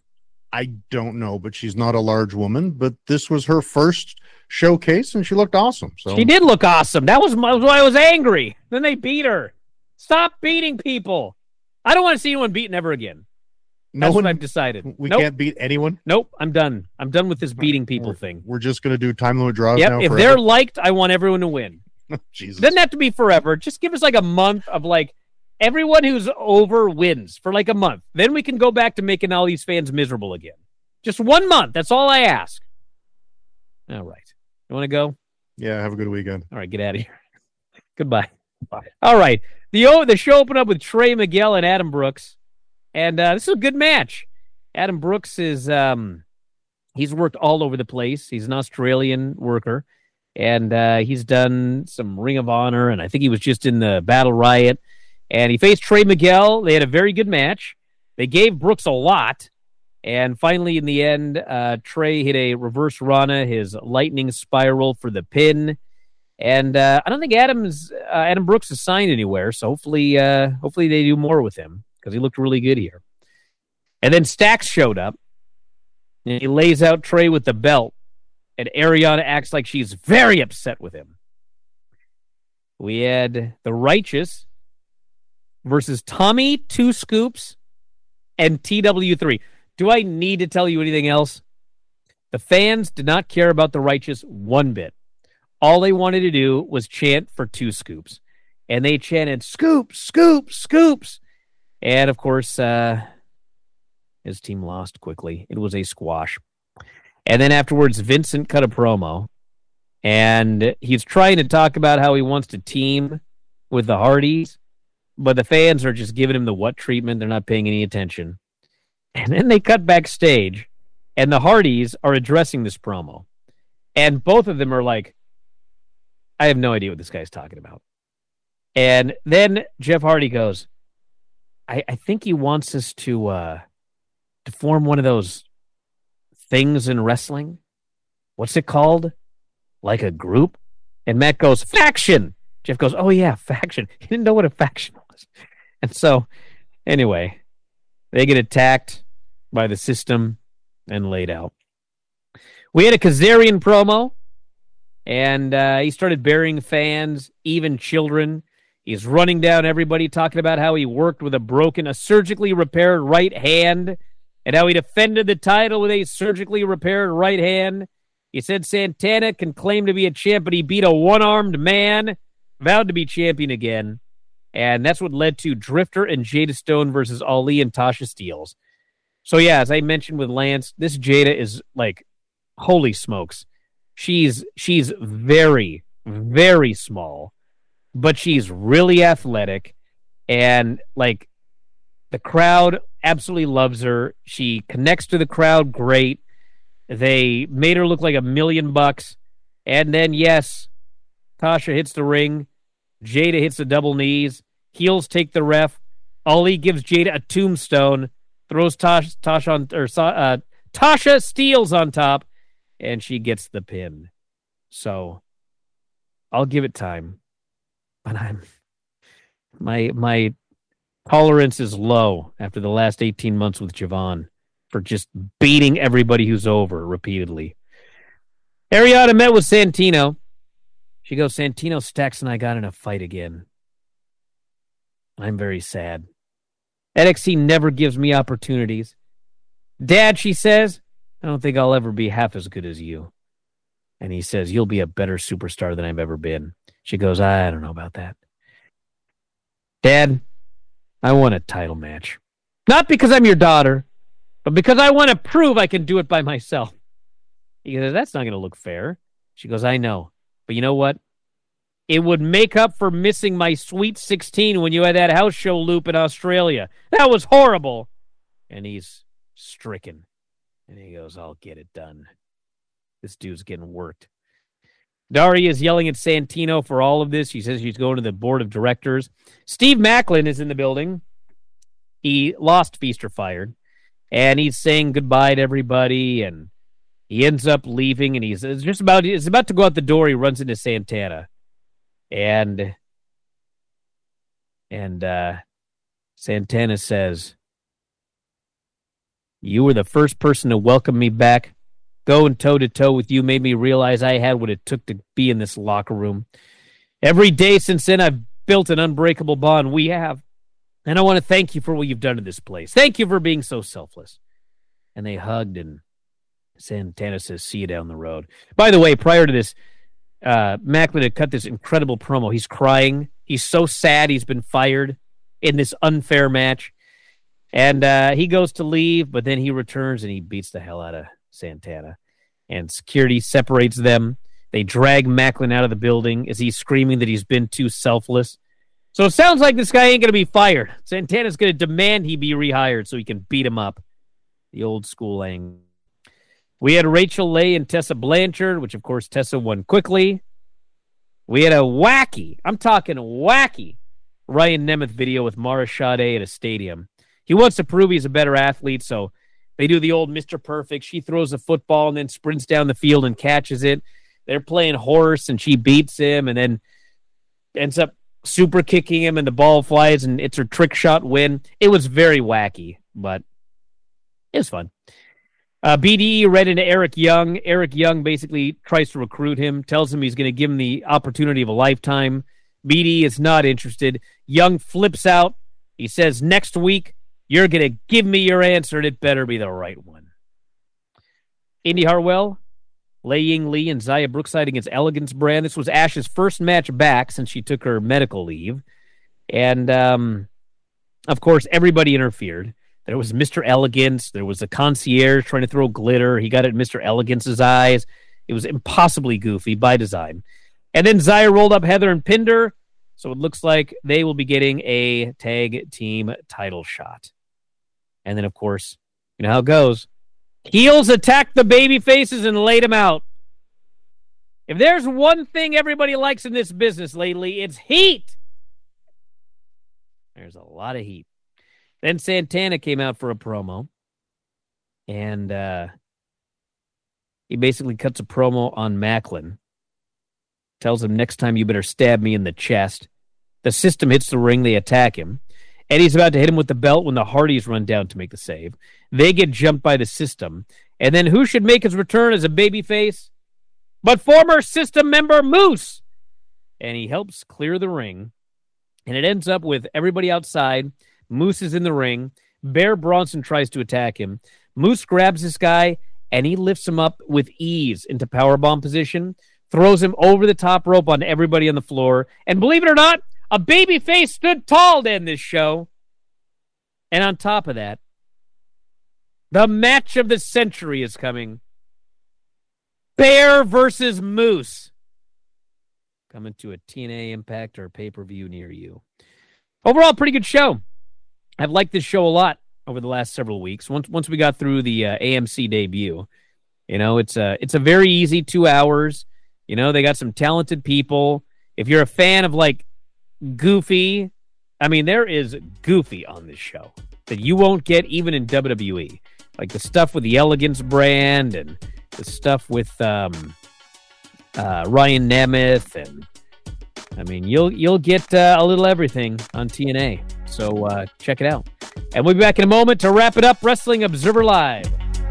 I don't know, but she's not a large woman. But this was her first showcase, and she looked awesome. So She did look awesome. That was, my, was why I was angry. Then they beat her. Stop beating people. I don't want to see anyone beaten ever again. That's no one, what I've decided. We nope. can't beat anyone. Nope, I'm done. I'm done with this beating people we're, thing. We're just going to do time limit draws yep, now. If forever. they're liked, I want everyone to win. Jesus. Doesn't have to be forever. Just give us like a month of like everyone who's over wins for like a month. Then we can go back to making all these fans miserable again. Just one month. That's all I ask. All right. You want to go? Yeah, have a good weekend. All right, get out of here. Goodbye. Bye. All right. The the show opened up with Trey Miguel and Adam Brooks. And uh, this is a good match. Adam Brooks is um, he's worked all over the place. He's an Australian worker. And uh, he's done some Ring of Honor, and I think he was just in the Battle Riot. And he faced Trey Miguel. They had a very good match. They gave Brooks a lot. And finally, in the end, uh, Trey hit a reverse Rana, his lightning spiral for the pin. And uh, I don't think Adam's uh, Adam Brooks is signed anywhere, so hopefully, uh, hopefully they do more with him because he looked really good here. And then Stax showed up, and he lays out Trey with the belt, and Ariana acts like she's very upset with him. We had the Righteous versus Tommy Two Scoops and T W three. Do I need to tell you anything else? The fans did not care about the Righteous one bit. All they wanted to do was chant for Two Scoops. And they chanted, Scoops, Scoops, Scoops. And, of course, uh, his team lost quickly. It was a squash. And then afterwards, Vincent cut a promo. And he's trying to talk about how he wants to team with the Hardys. But the fans are just giving him the what treatment. They're not paying any attention. And then they cut backstage, and the Hardys are addressing this promo. And both of them are like, I have no idea what this guy's talking about. And then Jeff Hardy goes, I, I think he wants us to uh, to form one of those things in wrestling. What's it called? Like a group? And Matt goes, faction. Jeff goes, oh yeah, faction. He didn't know what a faction was. And so, anyway, they get attacked by the system and laid out. We had a Kazarian promo, and uh, he started burying fans, even children. He's running down everybody, talking about how he worked with a broken, a surgically repaired right hand, and how he defended the title with a surgically repaired right hand. He said Santana can claim to be a champ, but he beat a one-armed man, vowed to be champion again. And that's what led to Drifter and Jada Stone versus Ali and Tasha Steelz. So, yeah, as I mentioned with Lance, this Jada is like, holy smokes. She's she's very, very small, but she's really athletic. And, like, the crowd absolutely loves her. She connects to the crowd great. They made her look like a million bucks. And then, yes, Tasha hits the ring. Jada hits the double knees. Heels take the ref. Ali gives Jada a tombstone. Throws Tasha, Tasha on, or uh, Tasha Steelz on top, and she gets the pin. So I'll give it time, but I'm my my tolerance is low after the last eighteen months with Javon for just beating everybody who's over repeatedly. Ariana met with Santino. She goes, Santino, Stax, and I got in a fight again. I'm very sad. N X T never gives me opportunities. Dad, she says, I don't think I'll ever be half as good as you. And he says, you'll be a better superstar than I've ever been. She goes, I don't know about that. Dad, I want a title match. Not because I'm your daughter, but because I want to prove I can do it by myself. He goes, that's not going to look fair. She goes, I know. But you know what? It would make up for missing my Sweet sixteen when you had that house show loop in Australia. That was horrible. And he's stricken. And he goes, I'll get it done. This dude's getting worked. Daria is yelling at Santino for all of this. She says she's going to the board of directors. Steve Macklin is in the building. He lost Feast or Fired. And he's saying goodbye to everybody. And he ends up leaving. And he's it's just about, he's about to go out the door. He runs into Santana. And and uh, Santana says, You were the first person to welcome me back. Going toe-to-toe with you made me realize I had what it took to be in this locker room. Every day since then, I've built an unbreakable bond. We have. And I want to thank you for what you've done to this place. Thank you for being so selfless. And they hugged, and Santana says, see you down the road. By the way, prior to this, uh, Maclin had cut this incredible promo. He's crying. He's so sad he's been fired in this unfair match. And uh, he goes to leave, but then he returns and he beats the hell out of Santana. And security separates them. They drag Maclin out of the building as he's screaming that he's been too selfless. So it sounds like this guy ain't going to be fired. Santana's going to demand he be rehired so he can beat him up. The old school angle. We had Rachel Leigh and Tessa Blanchard, which, of course, Tessa won quickly. We had a wacky, I'm talking wacky, Ryan Nemeth video with Mara Sade at a stadium. He wants to prove he's a better athlete, so they do the old Mister Perfect. She throws a football and then sprints down the field and catches it. They're playing horse, and she beats him and then ends up super kicking him, and the ball flies, and it's her trick shot win. It was very wacky, but it was fun. Uh, B D E read into Eric Young. Eric Young basically tries to recruit him, tells him he's going to give him the opportunity of a lifetime. B D E is not interested. Young flips out. He says, next week, you're going to give me your answer, and it better be the right one. Indy Hartwell, Lei Ying Lee, and Zaya Brookside against Elegance Brand. This was Ash's first match back since she took her medical leave. And, um, of course, everybody interfered. There was Mister Elegance. There was a concierge trying to throw glitter. He got it in Mister Elegance's eyes. It was impossibly goofy by design. And then Zaya rolled up Heather and pinned her. So it looks like they will be getting a tag team title shot. And then, of course, you know how it goes. Heels attacked the baby faces and laid them out. If there's one thing everybody likes in this business lately, it's heat. There's a lot of heat. Then Santana came out for a promo. And uh, he basically cuts a promo on Maclin. Tells him, next time you better stab me in the chest. The system hits the ring. They attack him. Eddie's about to hit him with the belt when the Hardys run down to make the save. They get jumped by the system. And then who should make his return as a babyface? But former system member Moose. And he helps clear the ring. And it ends up with everybody outside. Moose is in the ring. Bear Bronson tries to attack him. Moose grabs this guy, and he lifts him up with ease into powerbomb position. Throws him over the top rope on everybody on the floor. And believe it or not, a babyface stood tall to end this show. And on top of that, the match of the century is coming. Bear versus Moose. Coming to a T N A Impact or pay-per-view near you. Overall, pretty good show. I've liked this show a lot over the last several weeks. Once once we got through the uh, A M C debut, you know, it's a, it's a very easy two hours. You know, they got some talented people. If you're a fan of, like, Goofy, I mean, there is Goofy on this show that you won't get even in W W E. Like the stuff with the Elegance Brand and the stuff with um, uh, Ryan Nemeth, and I mean, you'll you'll get uh, a little everything on T N A. So uh, check it out. And we'll be back in a moment to wrap it up. Wrestling Observer Live.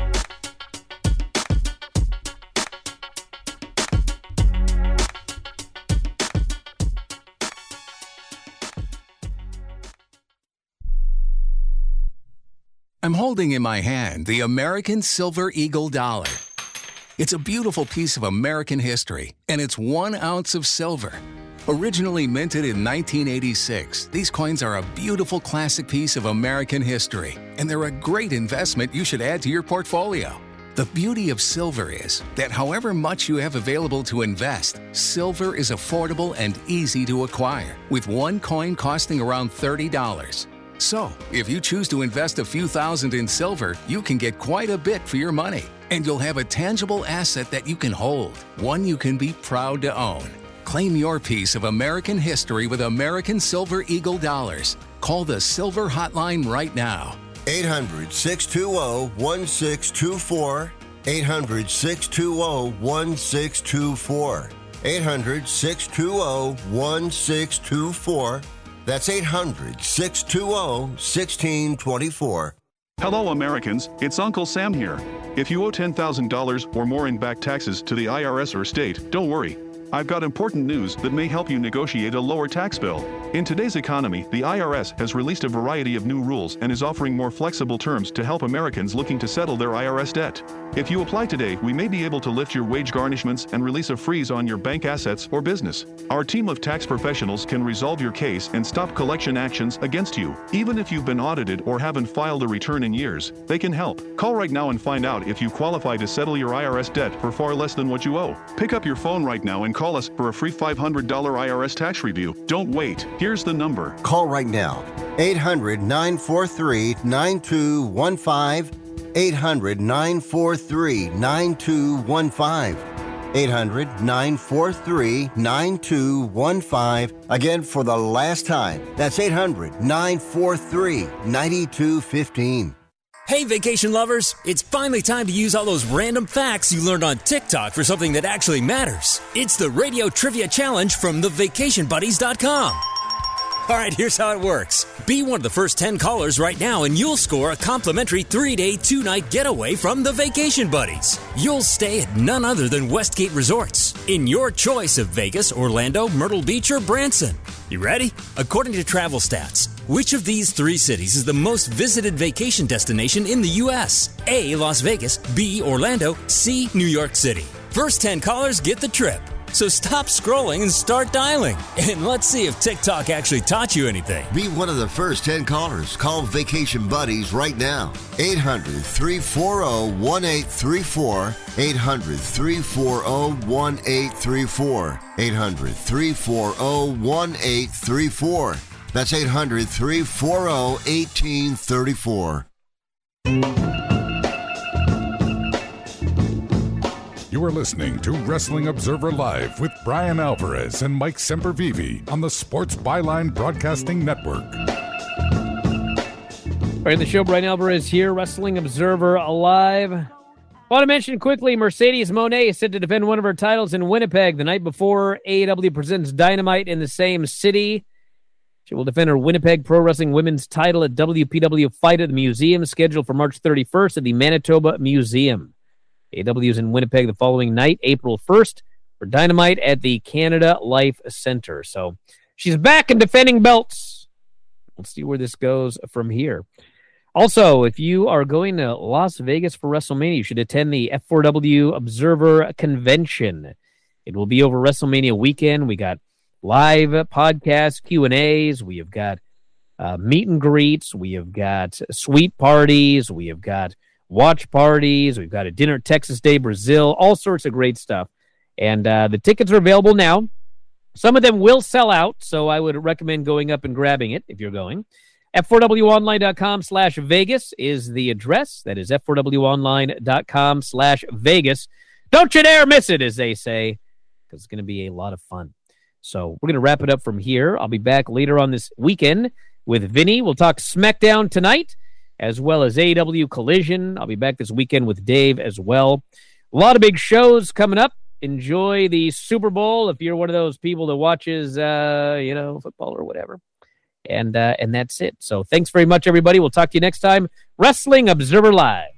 I'm holding in my hand the American Silver Eagle Dollar. It's a beautiful piece of American history, and it's one ounce of silver. Originally minted in nineteen eighty-six, these coins are a beautiful classic piece of American history, and they're a great investment you should add to your portfolio. The beauty of silver is that however much you have available to invest, silver is affordable and easy to acquire, with one coin costing around thirty dollars. So, if you choose to invest a few thousand in silver, you can get quite a bit for your money. And you'll have a tangible asset that you can hold, one you can be proud to own. Claim your piece of American history with American Silver Eagle Dollars. Call the Silver Hotline right now. eight hundred, six two zero, one six two four. eight hundred, six two zero, one six two four. eight hundred, six two zero, one six two four. That's eight hundred, six two zero, one six two four. Hello, Americans. It's Uncle Sam here. If you owe ten thousand dollars or more in back taxes to the I R S or state, don't worry. I've got important news that may help you negotiate a lower tax bill. In today's economy, the I R S has released a variety of new rules and is offering more flexible terms to help Americans looking to settle their I R S debt. If you apply today, we may be able to lift your wage garnishments and release a freeze on your bank assets or business. Our team of tax professionals can resolve your case and stop collection actions against you. Even if you've been audited or haven't filed a return in years, they can help. Call right now and find out if you qualify to settle your I R S debt for far less than what you owe. Pick up your phone right now and call us for a free five hundred dollars I R S tax review. Don't wait. Here's the number. Call right now. eight hundred, nine four three, nine two one five. eight hundred, nine four three, nine two one five. eight hundred, nine four three, nine two one five. Again, for the last time, that's eight hundred, nine four three, nine two one five. Hey, vacation lovers, it's finally time to use all those random facts you learned on TikTok for something that actually matters. It's the Radio Trivia Challenge from the vacation buddies dot com. All right, here's how it works. Be one of the first ten callers right now and you'll score a complimentary three-day, two-night getaway from the Vacation Buddies. You'll stay at none other than Westgate Resorts in your choice of Vegas, Orlando, Myrtle Beach, or Branson. You ready? According to Travel Stats, which of these three cities is the most visited vacation destination in the U S? A, Las Vegas, B, Orlando, C, New York City. First ten callers get the trip. So stop scrolling and start dialing. And let's see if TikTok actually taught you anything. Be one of the first ten callers. Call Vacation Buddies right now. eight hundred, three four zero, one eight three four. eight hundred, three four zero, one eight three four. eight hundred, three four zero, one eight three four. That's eight hundred, three four zero, one eight three four. You are listening to Wrestling Observer Live with Brian Alvarez and Mike Sempervive on the Sports Byline Broadcasting Network. Right in the show, Brian Alvarez here, Wrestling Observer Live. Want to mention quickly, Mercedes Moné is set to defend one of her titles in Winnipeg the night before A E W presents Dynamite in the same city. She will defend her Winnipeg Pro Wrestling Women's title at W P W Fight at the Museum, scheduled for March thirty-first at the Manitoba Museum. A E W is in Winnipeg the following night, April first, for Dynamite at the Canada Life Center. So she's back and defending belts. Let's see where this goes from here. Also, if you are going to Las Vegas for WrestleMania, you should attend the F four W Observer Convention. It will be over WrestleMania weekend. We got live podcasts, Q and A's. We have got uh, meet and greets. We have got suite parties. We have got watch parties. We've got a dinner at Texas Day, Brazil, all sorts of great stuff. And uh, the tickets are available now. Some of them will sell out, so I would recommend going up and grabbing it if you're going. F four W online dot com slash Vegas is the address. That is F four W online dot com slash Vegas. Don't you dare miss it, as they say, because it's going to be a lot of fun. So we're going to wrap it up from here. I'll be back later on this weekend with Vinny. We'll talk SmackDown tonight, as well as A E W Collision. I'll be back this weekend with Dave as well. A lot of big shows coming up. Enjoy the Super Bowl if you're one of those people that watches, uh, you know, football or whatever. And uh, and that's it. So thanks very much, everybody. We'll talk to you next time. Wrestling Observer Live.